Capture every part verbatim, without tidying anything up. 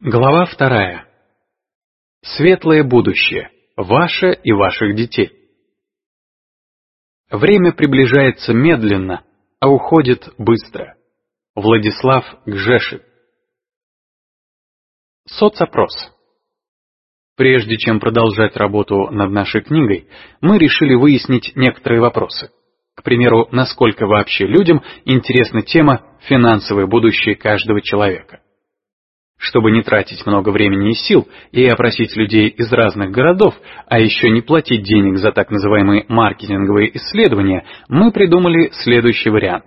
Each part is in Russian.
Глава вторая. Светлое будущее. Ваше и ваших детей. Время приближается медленно, а уходит быстро. Владислав Гжеши. Соцопрос. Прежде чем продолжать работу над нашей книгой, мы решили выяснить некоторые вопросы. К примеру, насколько вообще людям интересна тема «Финансовое будущее каждого человека». Чтобы не тратить много времени и сил и опросить людей из разных городов, а еще не платить денег за так называемые маркетинговые исследования, мы придумали следующий вариант.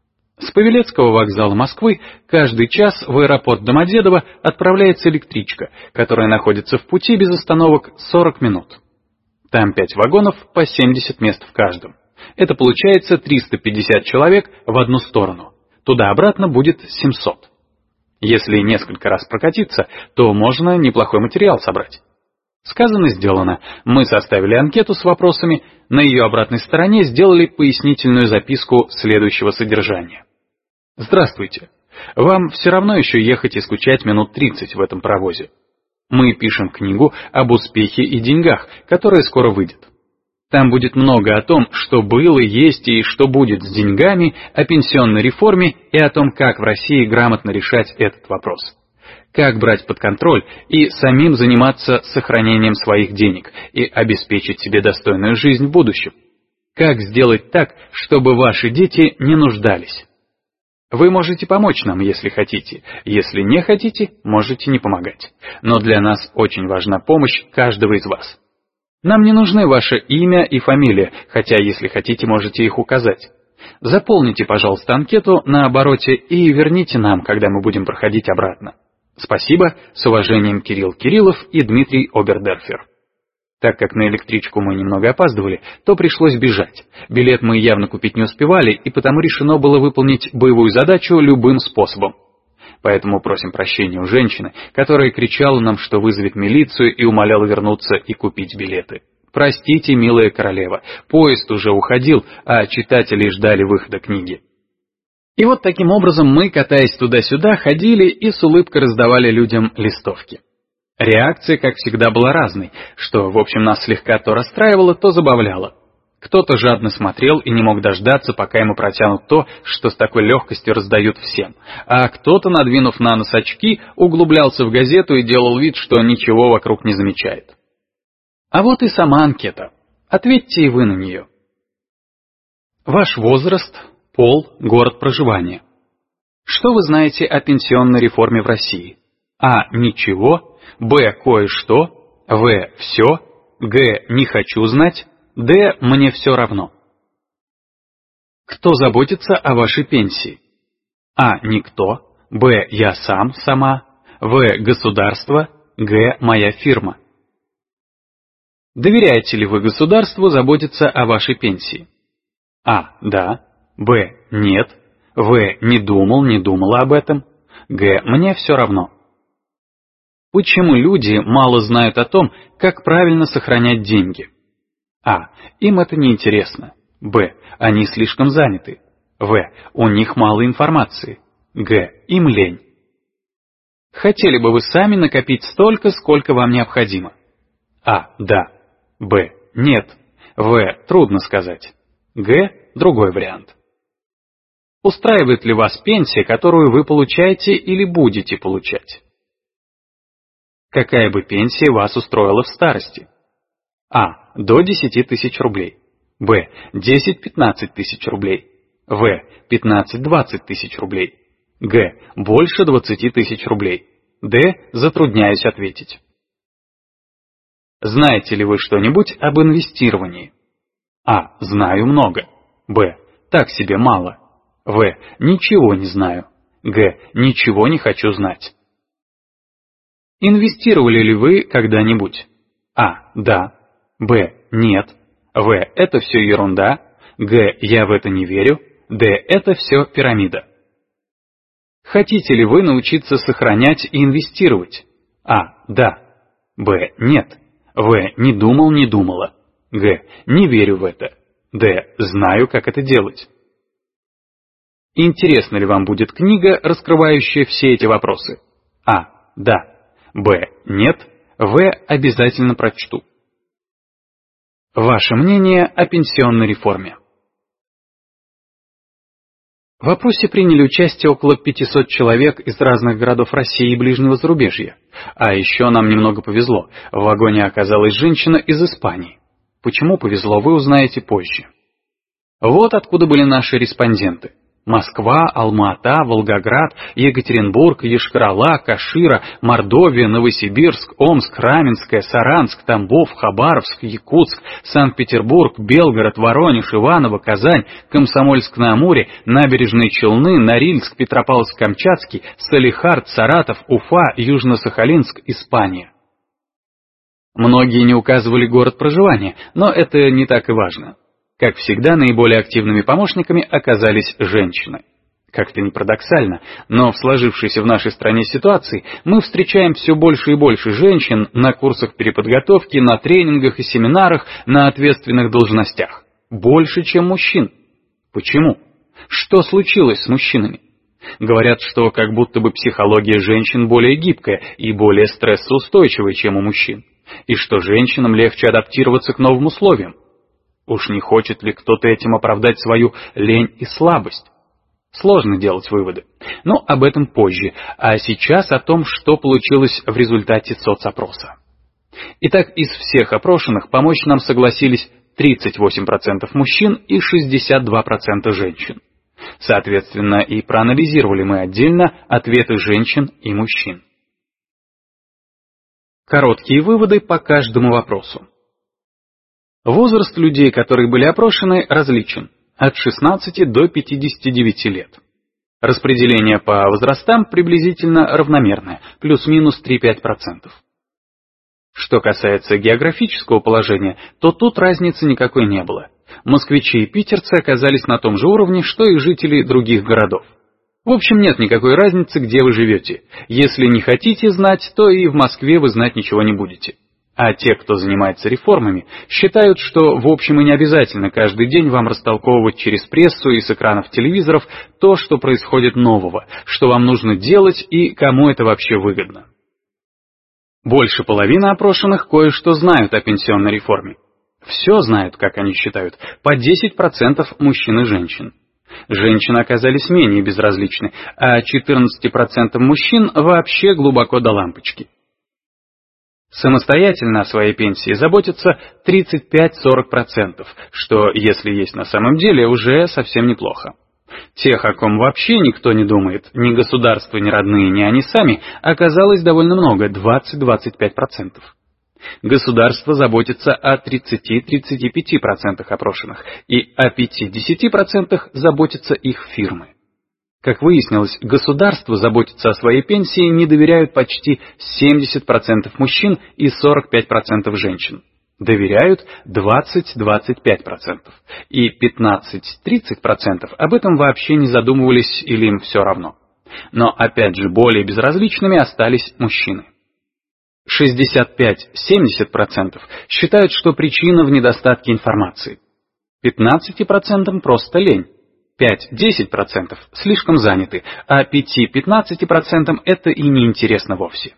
С Павелецкого вокзала Москвы каждый час в аэропорт Домодедово отправляется электричка, которая находится в пути без остановок сорок минут. Там пять вагонов по семьдесят мест в каждом. Это получается триста пятьдесят человек в одну сторону. Туда-обратно будет семьсот. Если несколько раз прокатиться, то можно неплохой материал собрать. Сказано, сделано. Мы составили анкету с вопросами, на ее обратной стороне сделали пояснительную записку следующего содержания. Здравствуйте. Вам все равно еще ехать и скучать минут тридцать в этом паровозе. Мы пишем книгу об успехе и деньгах, которая скоро выйдет. Там будет много о том, что было, есть и что будет с деньгами, о пенсионной реформе и о том, как в России грамотно решать этот вопрос. Как брать под контроль и самим заниматься сохранением своих денег и обеспечить себе достойную жизнь в будущем. Как сделать так, чтобы ваши дети не нуждались. Вы можете помочь нам, если хотите. Если не хотите, можете не помогать. Но для нас очень важна помощь каждого из вас. Нам не нужны ваше имя и фамилия, хотя, если хотите, можете их указать. Заполните, пожалуйста, анкету на обороте и верните нам, когда мы будем проходить обратно. Спасибо, с уважением, Кирилл Кириллов и Дмитрий Обердерфер. Так как на электричку мы немного опаздывали, то пришлось бежать. Билет мы явно купить не успевали, и потому решено было выполнить боевую задачу любым способом. Поэтому просим прощения у женщины, которая кричала нам, что вызовет милицию и умоляла вернуться и купить билеты. Простите, милая королева, поезд уже уходил, а читатели ждали выхода книги. И вот таким образом мы, катаясь туда-сюда, ходили и с улыбкой раздавали людям листовки. Реакция, как всегда, была разной, что, в общем, нас слегка то расстраивало, то забавляло. Кто-то жадно смотрел и не мог дождаться, пока ему протянут то, что с такой легкостью раздают всем, а кто-то, надвинув на нос очки, углублялся в газету и делал вид, что ничего вокруг не замечает. А вот и сама анкета. Ответьте и вы на нее. Ваш возраст, пол, город проживания. Что вы знаете о пенсионной реформе в России? А. Ничего. Б. Кое-что. В. Все. Г. Не хочу знать. Д. Мне все равно. Кто заботится о вашей пенсии? А. Никто. Б. Я сам, сама. В. Государство. Г. Моя фирма. Доверяете ли вы государству заботиться о вашей пенсии? А. Да. Б. Нет. В. Не думал, не думала об этом. Г. Мне все равно. Почему люди мало знают о том, как правильно сохранять деньги? А. Им это не интересно. Б. Они слишком заняты. В. У них мало информации. Г. Им лень. Хотели бы вы сами накопить столько, сколько вам необходимо? А. Да. Б. Нет. В. Трудно сказать. Г. Другой вариант. Устраивает ли вас пенсия, которую вы получаете или будете получать? Какая бы пенсия вас устроила в старости? А. До десяти тысяч рублей. Б. десять-пятнадцать тысяч рублей. В. пятнадцать-двадцать тысяч рублей. Г. Больше двадцати тысяч рублей. Д. Затрудняюсь ответить. Знаете ли вы что-нибудь об инвестировании? А. Знаю много. Б. Так себе мало. В. Ничего не знаю. Г. Ничего не хочу знать. Инвестировали ли вы когда-нибудь? А. Да. Б. Нет. В. Это все ерунда. Г. Я в это не верю. Д. Это все пирамида. Хотите ли вы научиться сохранять и инвестировать? А. Да. Б. Нет. В. Не думал, не думала. Г. Не верю в это. Д. Знаю, как это делать. Интересна ли вам будет книга, раскрывающая все эти вопросы? А. Да. Б. Нет. В. Обязательно прочту. Ваше мнение о пенсионной реформе. В опросе приняли участие около пятисот человек из разных городов России и ближнего зарубежья. А еще нам немного повезло. В вагоне оказалась женщина из Испании. Почему повезло, вы узнаете позже. Вот откуда были наши респонденты. Москва, Алма-Ата, Волгоград, Екатеринбург, Йошкар-Ола, Кашира, Мордовия, Новосибирск, Омск, Раменское, Саранск, Тамбов, Хабаровск, Якутск, Санкт-Петербург, Белгород, Воронеж, Иваново, Казань, Комсомольск-на-Амуре, Набережные Челны, Норильск, Петропавловск-Камчатский, Салехард, Саратов, Уфа, Южно-Сахалинск, Испания. Многие не указывали город проживания, но это не так и важно. Как всегда, наиболее активными помощниками оказались женщины. Как-то не парадоксально, но в сложившейся в нашей стране ситуации мы встречаем все больше и больше женщин на курсах переподготовки, на тренингах и семинарах, на ответственных должностях. Больше, чем мужчин. Почему? Что случилось с мужчинами? Говорят, что как будто бы психология женщин более гибкая и более стрессоустойчивая, чем у мужчин, и что женщинам легче адаптироваться к новым условиям. Уж не хочет ли кто-то этим оправдать свою лень и слабость? Сложно делать выводы. Но об этом позже. А сейчас о том, что получилось в результате соцопроса. Итак, из всех опрошенных помочь нам согласились тридцать восемь процентов мужчин и шестьдесят два процента женщин. Соответственно, и проанализировали мы отдельно ответы женщин и мужчин. Короткие выводы по каждому вопросу. Возраст людей, которые были опрошены, различен от шестнадцати до пятидесяти девяти лет. Распределение по возрастам приблизительно равномерное, плюс-минус три-пять процентов. Что касается географического положения, то тут разницы никакой не было. Москвичи и питерцы оказались на том же уровне, что и жители других городов. В общем, нет никакой разницы, где вы живете. Если не хотите знать, то и в Москве вы знать ничего не будете. А те, кто занимается реформами, считают, что в общем и не обязательно каждый день вам растолковывать через прессу и с экранов телевизоров то, что происходит нового, что вам нужно делать и кому это вообще выгодно. Больше половины опрошенных кое-что знают о пенсионной реформе. Все знают, как они считают, по десять процентов мужчин и женщин. Женщины оказались менее безразличны, а четырнадцать процентов мужчин вообще глубоко до лампочки. Самостоятельно о своей пенсии заботятся тридцать пять-сорок процентов, что, если есть на самом деле, уже совсем неплохо. Тех, о ком вообще никто не думает, ни государство, ни родные, ни они сами, оказалось довольно много, двадцать-двадцать пять процентов. Государство заботится о тридцати-тридцати пяти процентах опрошенных, и о пяти-десяти процентах заботятся их фирмы. Как выяснилось, государству заботиться о своей пенсии не доверяют почти семьдесят процентов мужчин и сорок пять процентов женщин. Доверяют двадцать-двадцать пять процентов. И пятнадцать-тридцать процентов об этом вообще не задумывались или им все равно. Но опять же, более безразличными остались мужчины. шестьдесят пять-семьдесят процентов считают, что причина в недостатке информации. пятнадцати процентам просто лень. пять-десять процентов слишком заняты, а пяти-пятнадцати процентам это и не интересно вовсе.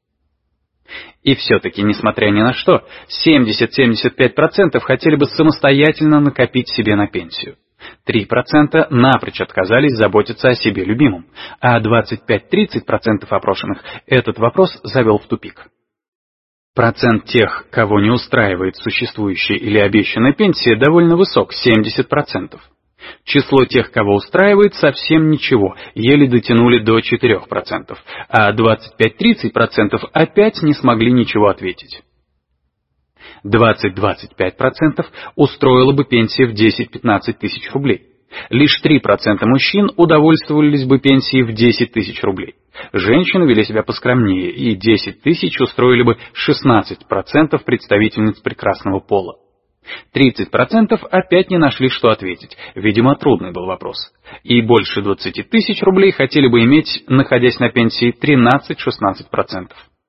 И все-таки, несмотря ни на что, семьдесят-семьдесят пять процентов хотели бы самостоятельно накопить себе на пенсию. три процента напрочь отказались заботиться о себе любимом, а двадцать пять-тридцать процентов опрошенных этот вопрос завел в тупик. Процент тех, кого не устраивает существующая или обещанная пенсия, довольно высок, семьдесят процентов. Число тех, кого устраивает, совсем ничего, еле дотянули до четырёх процентов, а двадцать пять-тридцать процентов опять не смогли ничего ответить. двадцать-двадцать пять процентов устроила бы пенсия в десять-пятнадцать тысяч рублей. Лишь три процента мужчин удовольствовались бы пенсией в десять тысяч рублей. Женщины вели себя поскромнее, и десять тысяч устроили бы шестнадцать процентов представительниц прекрасного пола. тридцать процентов опять не нашли, что ответить. Видимо, трудный был вопрос. И больше двадцати тысяч рублей хотели бы иметь, находясь на пенсии, тринадцать-шестнадцать процентов.